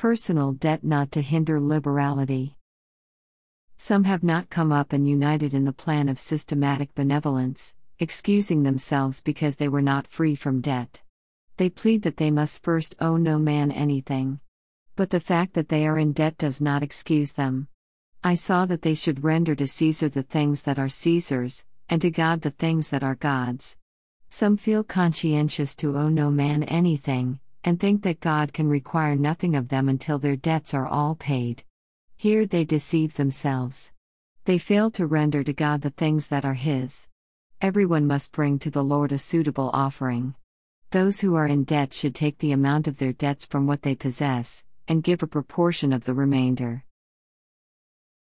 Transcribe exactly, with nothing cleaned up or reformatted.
Personal debt not to hinder liberality. Some have not come up and united in the plan of systematic benevolence, excusing themselves because they were not free from debt. They plead that they must first owe no man anything. But the fact that they are in debt does not excuse them. I saw that they should render to Caesar the things that are Caesar's, and to God the things that are God's. Some feel conscientious to owe no man anything, and think that God can require nothing of them until their debts are all paid. Here they deceive themselves. They fail to render to God the things that are His. Everyone must bring to the Lord a suitable offering. Those who are in debt should take the amount of their debts from what they possess, and give a proportion of the remainder.